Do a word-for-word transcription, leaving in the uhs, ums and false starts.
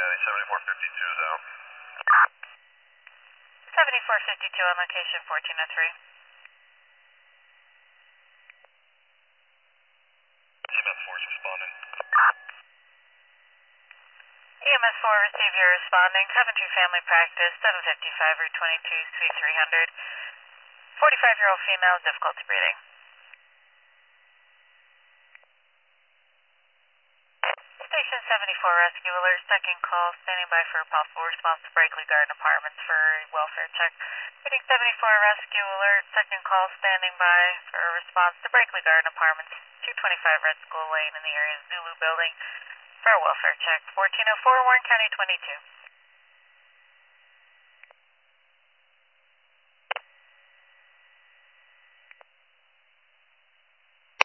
County, seventy-four fifty-two is out. seventy-four fifty-two on location, fourteen oh three. E M S four is responding. E M S four, receive your responding. Coventry Family Practice, seven fifty-five Route twenty-two, Suite three hundred. forty-five-year-old female, difficulty breathing. Station seventy-four Rescue Alert, second call, standing by for a possible response to Brakely Garden Apartments for a welfare check. Hitting seventy-four Rescue Alert, second call, standing by for a response to Brakely Garden Apartments, two twenty-five Red School Lane in the area of Zulu Building for a welfare check. fourteen oh four, Warren County twenty-two.